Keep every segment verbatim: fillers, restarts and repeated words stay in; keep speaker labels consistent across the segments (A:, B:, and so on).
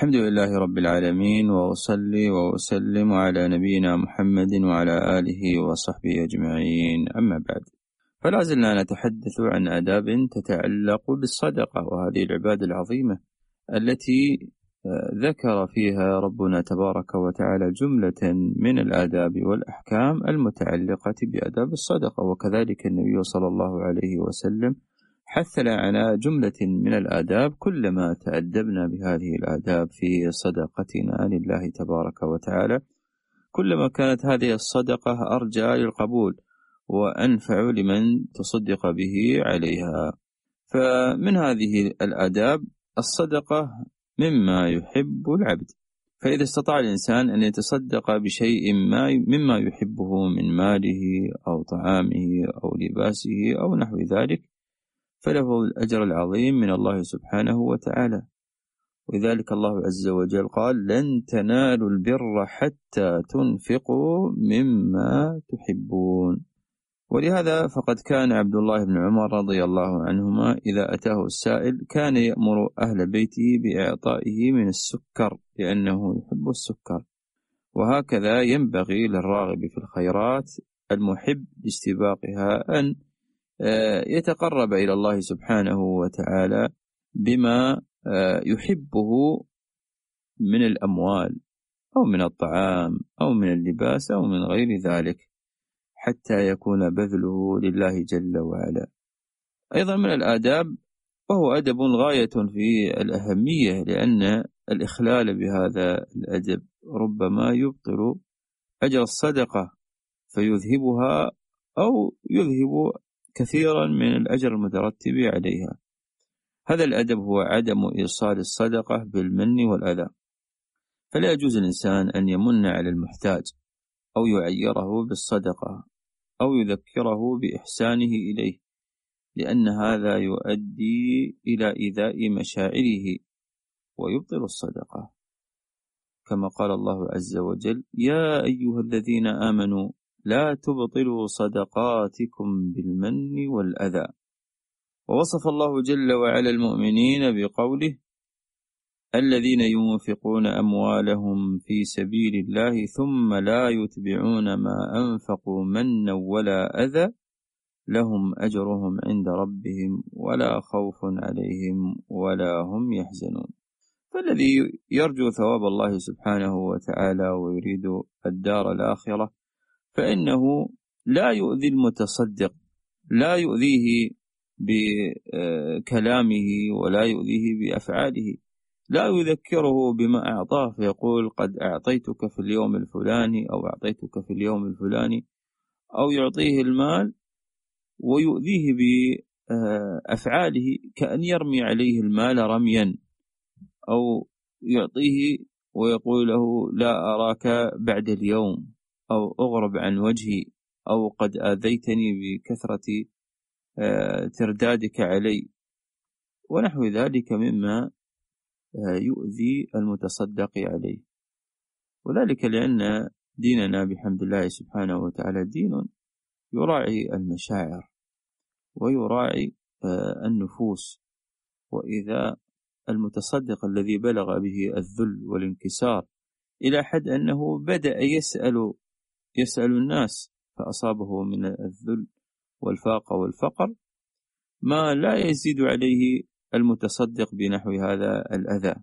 A: الحمد لله رب العالمين، وأصلي وأسلم على نبينا محمد وعلى آله وصحبه أجمعين، أما بعد، فلا زلنا نتحدث عن آداب تتعلق بالصدقة، وهذه العبادة العظيمة التي ذكر فيها ربنا تبارك وتعالى جملة من الآداب والأحكام المتعلقة بآداب الصدقة، وكذلك النبي صلى الله عليه وسلم حثنا على جملة من الآداب. كلما تأدبنا بهذه الآداب في صدقتنا لله تبارك وتعالى، كلما كانت هذه الصدقة أرجى للقبول وأنفع لمن تصدق به عليها. فمن هذه الآداب الصدقة مما يحب العبد، فإذا استطاع الإنسان أن يتصدق بشيء ما مما يحبه من ماله أو طعامه أو لباسه أو نحو ذلك، فله الأجر العظيم من الله سبحانه وتعالى. ولذلك الله عز وجل قال: لن تنالوا البر حتى تنفقوا مما تحبون. ولهذا فقد كان عبد الله بن عمر رضي الله عنهما إذا أتاه السائل كان يأمر أهل بيته بإعطائه من السكر، لأنه يحب السكر. وهكذا ينبغي للراغب في الخيرات المحب لاستباقها أن يتقرب إلى الله سبحانه وتعالى بما يحبه من الأموال أو من الطعام أو من اللباس أو من غير ذلك، حتى يكون بذله لله جل وعلا. أيضا من الآداب، وهو أدب غاية في الأهمية، لأن الإخلال بهذا الأدب ربما يبطل أجر الصدقة فيذهبها أو يذهب كثيرا من الأجر المترتب عليها. هذا الأدب هو عدم إيصال الصدقة بالمن والأذى، فلا يجوز الإنسان أن يمن على المحتاج أو يعيره بالصدقة أو يذكره بإحسانه إليه، لأن هذا يؤدي إلى إيذاء مشاعره ويبطل الصدقة، كما قال الله عز وجل: يا أيها الذين آمنوا لا تبطلوا صدقاتكم بالمن والأذى. ووصف الله جل وعلا المؤمنين بقوله: الذين ينفقون أموالهم في سبيل الله ثم لا يتبعون ما أنفقوا منا ولا أذى لهم أجرهم عند ربهم ولا خوف عليهم ولا هم يحزنون. فالذي يرجو ثواب الله سبحانه وتعالى ويريد الدار الآخرة فإنه لا يؤذي المتصدق، لا يؤذيه بكلامه ولا يؤذيه بأفعاله، لا يذكره بما أعطاه فيقول قد أعطيتك في اليوم الفلاني أو أعطيتك في اليوم الفلاني، أو يعطيه المال ويؤذيه بأفعاله كأن يرمي عليه المال رميا، أو يعطيه ويقول له لا أراك بعد اليوم، أو أغرب عن وجهي، أو قد آذيتني بكثرة تردادك علي، ونحو ذلك مما يؤذي المتصدق عليه. وذلك لأن ديننا بحمد الله سبحانه وتعالى دين يراعي المشاعر ويراعي النفوس. وإذا المتصدق الذي بلغ به الذل والانكسار إلى حد أنه بدأ يسأل يسأل الناس فأصابه من الذل والفاقة والفقر ما لا يزيد عليه المتصدق بنحو هذا الأذى،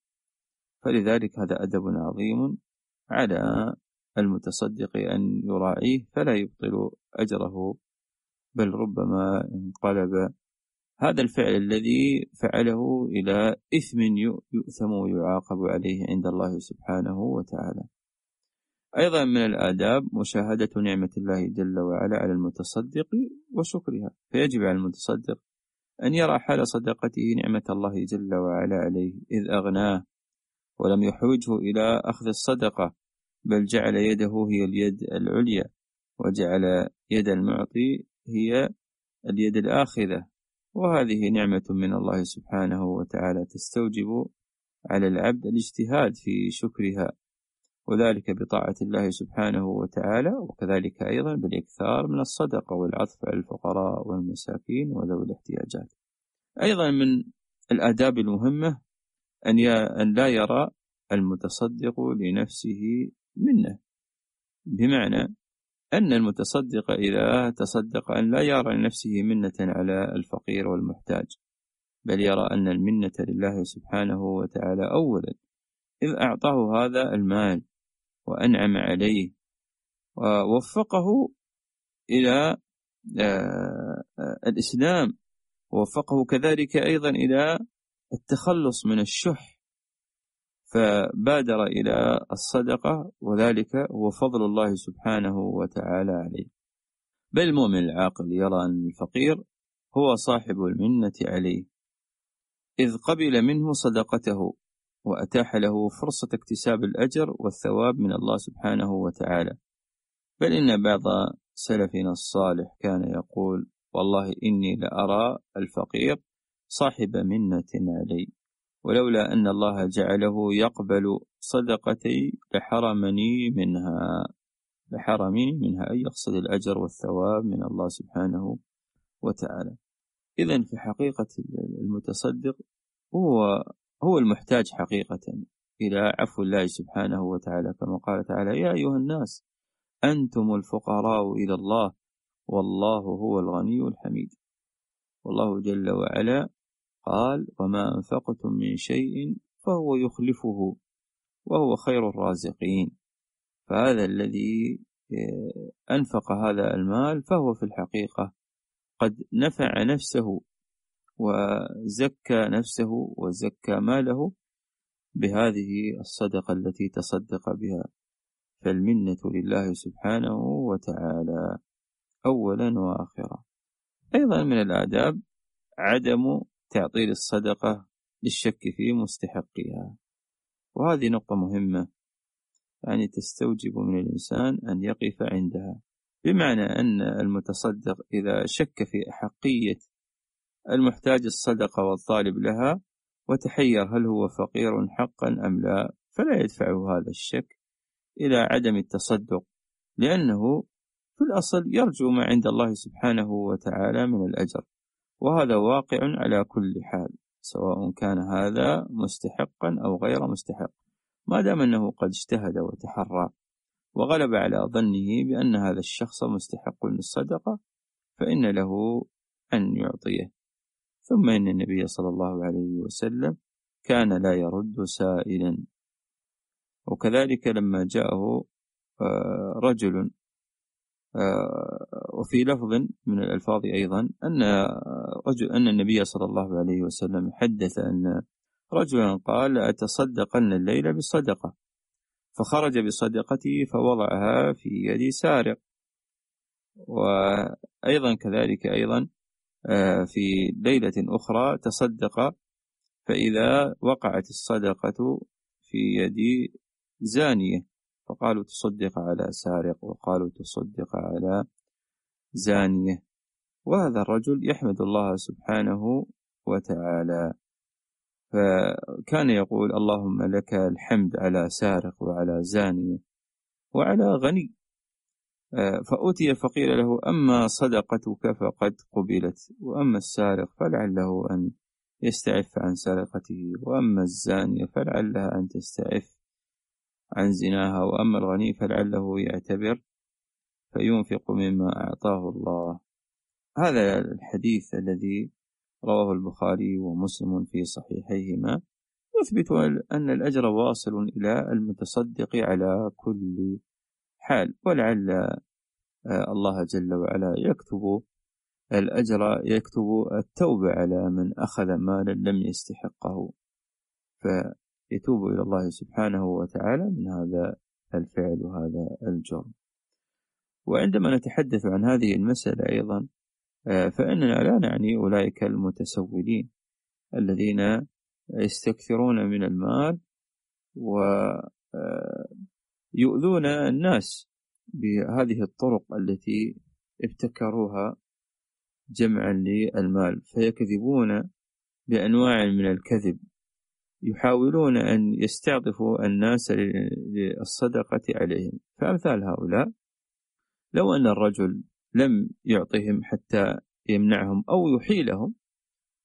A: فلذلك هذا أدب عظيم على المتصدق أن يراعيه فلا يبطل أجره، بل ربما انقلب هذا الفعل الذي فعله إلى إثم يؤثم ويعاقب عليه عند الله سبحانه وتعالى. أيضا من الآداب مشاهدة نعمة الله جل وعلا على المتصدق وشكرها، فيجب على المتصدق أن يرى حال صدقته نعمة الله جل وعلا عليه إذ أغناه ولم يحوجه إلى أخذ الصدقة، بل جعل يده هي اليد العليا وجعل يد المعطي هي اليد الآخذة، وهذه نعمة من الله سبحانه وتعالى تستوجب على العبد الاجتهاد في شكرها، وذلك بطاعة الله سبحانه وتعالى، وكذلك أيضا بالإكثار من الصدقة والعطف على الفقراء والمساكين وذوي الاحتياجات. أيضا من الآداب المهمة أن لا يرى المتصدق لنفسه منة، بمعنى أن المتصدق إذا تصدق أن لا يرى لنفسه منة على الفقير والمحتاج، بل يرى أن المنة لله سبحانه وتعالى أولا، إذ أعطاه هذا المال وأنعم عليه ووفقه إلى الإسلام، ووفقه كذلك أيضا إلى التخلص من الشح، فبادر إلى الصدقة، وذلك هو فضل الله سبحانه وتعالى عليه. بل المؤمن العاقل يرى أن الفقير هو صاحب المنة عليه، إذ قبل منه صدقته وأتاح له فرصة اكتساب الأجر والثواب من الله سبحانه وتعالى. بل إن بعض سلفنا الصالح كان يقول: والله إني لأرى الفقير صاحب منة علي، ولولا أن الله جعله يقبل صدقتي لحرمني منها لحرمني منها أي يقصد الأجر والثواب من الله سبحانه وتعالى. إذن في حقيقة المتصدق هو هو المحتاج حقيقة إلى عفو الله سبحانه وتعالى، كما قال تعالى: يا أيها الناس أنتم الفقراء إلى الله والله هو الغني الحميد. والله جل وعلا قال: وما أنفقتم من شيء فهو يخلفه وهو خير الرازقين. فهذا الذي أنفق هذا المال فهو في الحقيقة قد نفع نفسه وزكى نفسه وزكى ماله بهذه الصدقة التي تصدق بها. فالمنة لله سبحانه وتعالى أولا وآخرا. أيضا من الآداب عدم تعطيل الصدقة للشك في مستحقها، وهذه نقطة مهمة، يعني تستوجب من الإنسان أن يقف عندها، بمعنى أن المتصدق إذا شك في أحقية المحتاج الصدقة والطالب لها وتحير هل هو فقير حقا أم لا، فلا يدفعه هذا الشك إلى عدم التصدق، لأنه في الأصل يرجو ما عند الله سبحانه وتعالى من الأجر، وهذا واقع على كل حال، سواء كان هذا مستحقا أو غير مستحق، ما دام أنه قد اجتهد وتحرى وغلب على ظنه بأن هذا الشخص مستحق للصدقة فإن له أن يعطيه. ثم إن النبي صلى الله عليه وسلم كان لا يرد سائلا. وكذلك لما جاءه رجل، وفي لفظ من الألفاظ أيضا أن رجل أن النبي صلى الله عليه وسلم حدث أن رجلا قال: أتصدقن الليلة بصدقة، فخرج بصدقته فوضعها في يد سارق. وأيضا كذلك أيضا في ليلة أخرى تصدق فإذا وقعت الصدقة في يد زانية، فقالوا تصدق على سارق، وقالوا تصدق على زانية. وهذا الرجل يحمد الله سبحانه وتعالى، فكان يقول: اللهم لك الحمد على سارق وعلى زانية وعلى غني. فأتي فقيل له: أما صدقتك فقد قبلت، وأما السارق فلعله أن يستعف عن سرقته، وأما الزانية فلعلها أن تستعف عن زناها، وأما الغني فلعله يعتبر فينفق مما أعطاه الله. هذا الحديث الذي رواه البخاري ومسلم في صحيحيهما يثبت أن الأجر واصل إلى المتصدق على كل حال، ولعل الله جل وعلا يكتب الأجر، يكتب التوبة على من أخذ مالا لم يستحقه، فيتوب إلى الله سبحانه وتعالى من هذا الفعل وهذا الجرم. وعندما نتحدث عن هذه المسألة أيضا فإننا لا نعني أولئك المتسولين الذين يستكثرون من المال ويؤذون الناس بهذه الطرق التي ابتكروها جمعا للمال، فيكذبون بأنواع من الكذب، يحاولون أن يستعطفوا الناس للصدقة عليهم. فأمثال هؤلاء لو أن الرجل لم يعطهم حتى يمنعهم أو يحيلهم،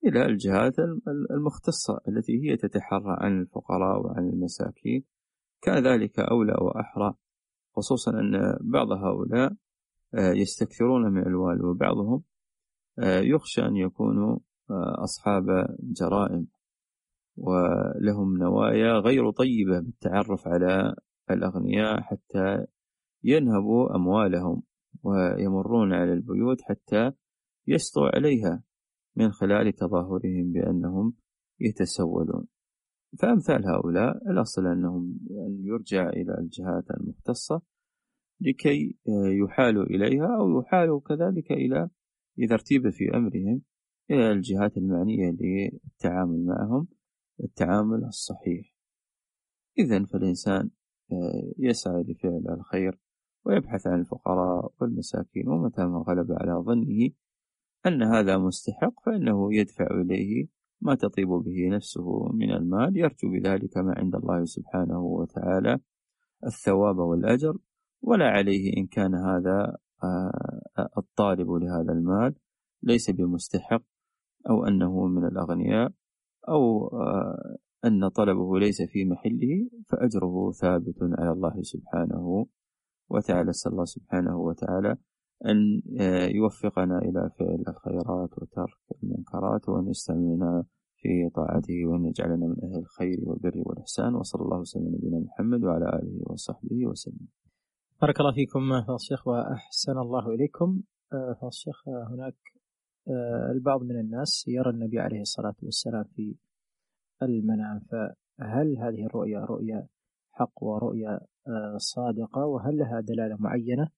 A: إلى الجهات المختصة التي هي تتحرى عن الفقراء وعن المساكين، كان ذلك أولى وأحرى، خصوصا أن بعض هؤلاء يستكثرون من الأموال، وبعضهم يخشى أن يكونوا أصحاب جرائم ولهم نوايا غير طيبة بالتعرف على الأغنياء حتى ينهبوا أموالهم، ويمرون على البيوت حتى يسطوا عليها من خلال تظاهرهم بأنهم يتسولون. فأمثال هؤلاء الأصل أنهم أن يرجع إلى الجهات المختصة لكي يحالوا إليها، أو يحالوا كذلك إلى إذا ارتيب في أمرهم إلى الجهات المعنية للتعامل معهم التعامل الصحيح. إذن فالإنسان يسعى لفعل الخير ويبحث عن الفقراء والمساكين، ومتى ما غلب على ظنه أن هذا مستحق فإنه يدفع إليه ما تطيب به نفسه من المال، يرجو بذلك ما عند الله سبحانه وتعالى الثواب والأجر، ولا عليه إن كان هذا الطالب لهذا المال ليس بمستحق، أو أنه من الأغنياء، أو أن طلبه ليس في محله، فأجره ثابت على الله سبحانه وتعالى. أسأل الله سبحانه وتعالى أن يوفقنا إلى فعل الخيرات وترك المنكرات، وأن يستعملنا في طاعته، وأن يجعلنا من أهل الخير والبر والإحسان. وصلى الله وسلم على نبينا محمد وعلى آله وصحبه وسلم.
B: بارك الله فيكم فضيلة الشيخ وأحسن الله إليكم. فضيلة الشيخ، هناك البعض من الناس يرى النبي عليه الصلاة والسلام في المنام، فهل هذه الرؤيا رؤيا حق ورؤيا صادقة، وهل لها دلالة معينة؟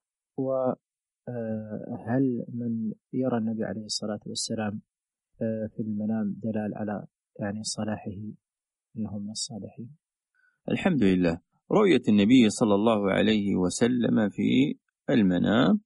B: وهل من يرى النبي عليه الصلاة والسلام في المنام دلال على يعني صلاحه إنه من الصالحين؟
A: الحمد لله. رؤية النبي صلى الله عليه وسلم في المنام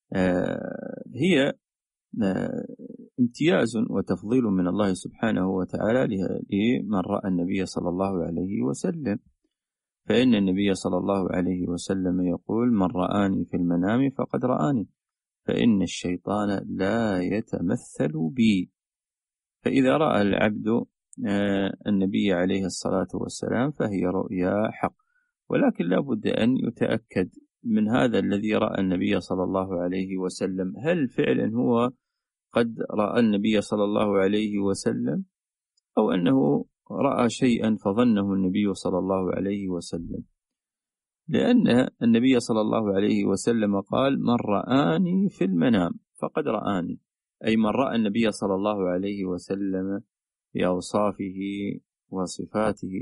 A: هي امتياز وتفضيل من الله سبحانه وتعالى لمن رأى النبي صلى الله عليه وسلم، فإن النبي صلى الله عليه وسلم يقول: من رآني في المنام فقد رآني، فإن الشيطان لا يتمثل بي. فإذا رأى العبد النبي عليه الصلاة والسلام فهي رؤيا حق، ولكن لا بد أن يتأكد من هذا الذي رأى النبي صلى الله عليه وسلم، هل فعلا هو قد رأى النبي صلى الله عليه وسلم، أو أنه رأى شيئا فظنه النبي صلى الله عليه وسلم. لأن النبي صلى الله عليه وسلم قال: من رآني في المنام فقد رآني، أي من رأى النبي صلى الله عليه وسلم بأوصافه وصفاته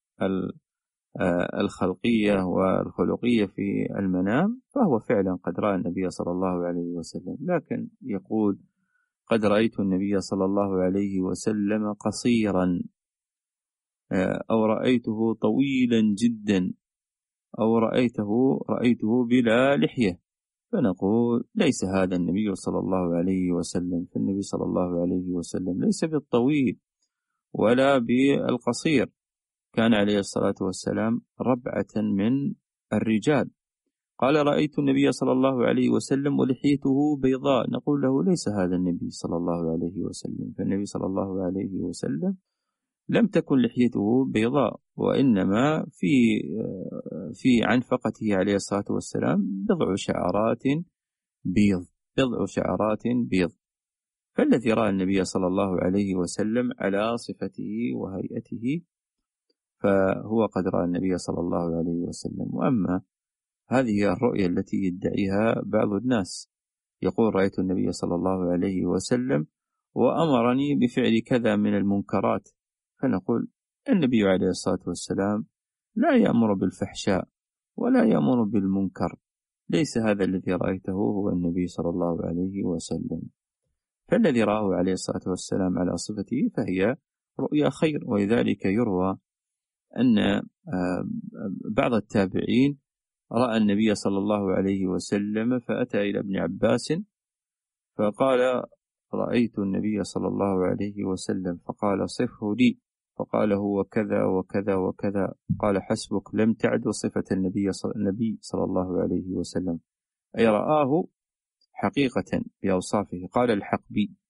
A: الخلقية والخلقية في المنام فهو فعلا قد رأى النبي صلى الله عليه وسلم. لكن يقول: قد رأيت النبي صلى الله عليه وسلم قصيرا، أو رأيته طويلا جدا، أو رأيته رأيته بلا لحية، فنقول ليس هذا النبي صلى الله عليه وسلم. فالنبي صلى الله عليه وسلم ليس بالطويل ولا بالقصير، كان عليه الصلاة والسلام ربعة من الرجال. قال: رأيت النبي صلى الله عليه وسلم ولحيته بيضاء، نقول له ليس هذا النبي صلى الله عليه وسلم. فالنبي صلى الله عليه وسلم لم تكن لحيته بيضاء، وإنما في في عنفقته عليه الصلاة والسلام بضع شعرات بيض بضع شعرات بيض. فالذي رأى النبي صلى الله عليه وسلم على صفته وهيئته فهو قد رأى النبي صلى الله عليه وسلم. وأما هذه الرؤية التي يدعيها بعض الناس، يقول: رأيت النبي صلى الله عليه وسلم وأمرني بفعل كذا من المنكرات، فنقول: النبي عليه الصلاة والسلام لا يأمر بالفحشاء ولا يأمر بالمنكر، ليس هذا الذي رأيته هو النبي صلى الله عليه وسلم. فالذي رآه عليه الصلاة والسلام على صفته فهي رؤيا خير. ولذلك يروى أن بعض التابعين رأى النبي صلى الله عليه وسلم فأتى إلى ابن عباس فقال: رأيت النبي صلى الله عليه وسلم، فقال: صفه لي. فقال: هو كذا وكذا وكذا. قال: حسبك، لم تعد صفة النبي صلى الله عليه وسلم، أي رآه حقيقة بأوصافه. قال: الحق بي.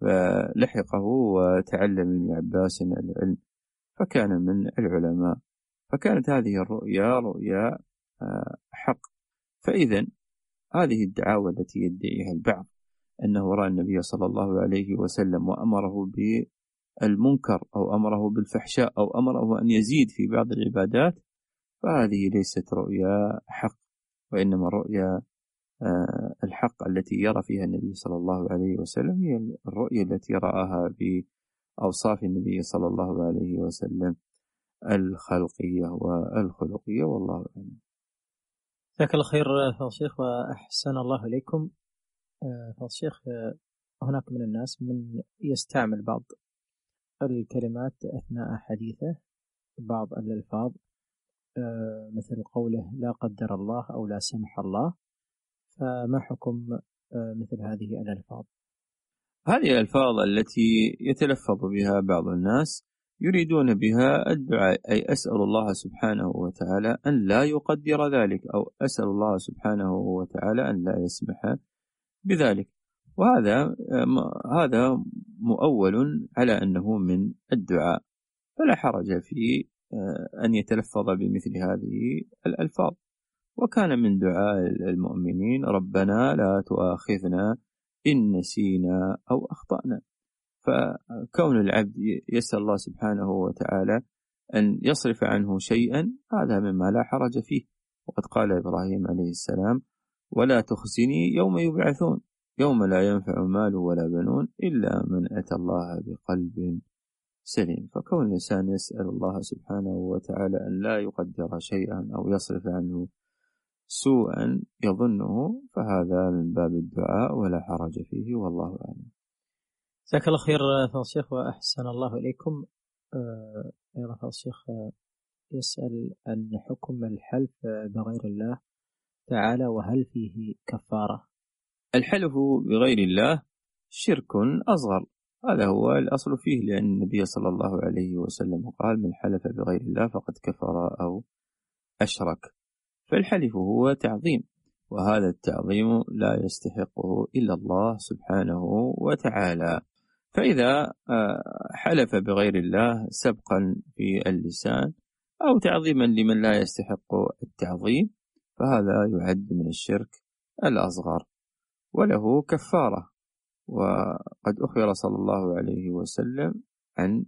A: فلحقه وتعلم من عباس العلم فكان من العلماء. فكانت هذه الرؤيا رؤيا حق. فإذا هذه الدعاوى التي يدعيها البعض أنه رأى النبي صلى الله عليه وسلم وأمره بالمنكر أو أمره بالفحشاء أو أمره أن يزيد في بعض العبادات، فهذه ليست رؤيا حق، وإنما الرؤيا الحق التي يرى فيها النبي صلى الله عليه وسلم هي الرؤيا التي رآها بأوصاف النبي صلى الله عليه وسلم الخلقية والخلقية، والله أعلم.
B: جزاك الله خير فضيلة الشيخ وأحسن الله إليكم. فضيلة الشيخ، هناك من الناس من يستعمل بعض الكلمات أثناء حديثه، بعض الألفاظ مثل قوله لا قدر الله أو لا سمح الله، فما حكم مثل هذه الألفاظ؟
A: هذه الألفاظ التي يتلفظ بها بعض الناس يريدون بها الدعاء، أي أسأل الله سبحانه وتعالى أن لا يقدر ذلك، أو أسأل الله سبحانه وتعالى أن لا يسمح بذلك، وهذا هذا مؤول على أنه من الدعاء، فلا حرج في أن يتلفظ بمثل هذه الألفاظ. وكان من دعاء المؤمنين ربنا لا تؤاخذنا إن نسينا أو أخطأنا. فكون العبد يسأل الله سبحانه وتعالى أن يصرف عنه شيئا هذا مما لا حرج فيه، وقد قال إبراهيم عليه السلام ولا تخزني يوم يبعثون يوم لا ينفع مال ولا بنون إلا من أتى الله بقلب سليم. فكون الإنسان يسأل الله سبحانه وتعالى أن لا يقدر شيئا أو يصرف عنه سوءا يظنه فهذا من باب الدعاء ولا حرج فيه، والله أعلم.
B: جزاك الله خير فضيلة الشيخ وأحسن الله إليكم. أيضا فضيلة الشيخ يسأل عن حكم الحلف بغير الله تعالى وهل فيه كفارة؟
A: الحلف بغير الله شرك أصغر، هذا هو الأصل فيه، لأن النبي صلى الله عليه وسلم قال من حلف بغير الله فقد كفر أو أشرك. فالحلف هو تعظيم، وهذا التعظيم لا يستحقه إلا الله سبحانه وتعالى. فإذا حلف بغير الله سبقا في اللسان أو تعظيما لمن لا يستحق التعظيم فهذا يعد من الشرك الأصغر وله كفارة. وقد أخبر صلى الله عليه وسلم عن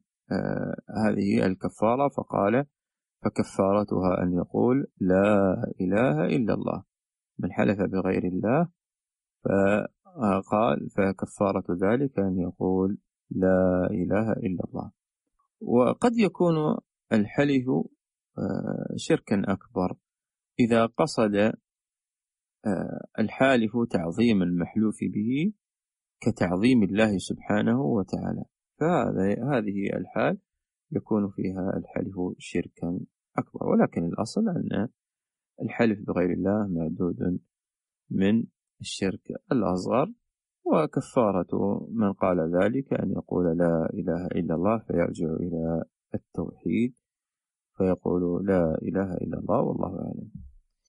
A: هذه الكفارة فقال فكفارتها أن يقول لا إله إلا الله. من حلف بغير الله فقال فكفارة ذلك أن يقول لا إله إلا الله. وقد يكون الحلف شركا أكبر إذا قصد الحالف تعظيم المحلوف به كتعظيم الله سبحانه وتعالى، فهذه الحال يكون فيها الحلف شركا أكبر. ولكن الأصل أن الحلف بغير الله معدود من الشرك الأصغر، وكفارة من قال ذلك أن يقول لا إله إلا الله فيرجع إلى التوحيد فيقول لا إله إلا الله، والله أعلم.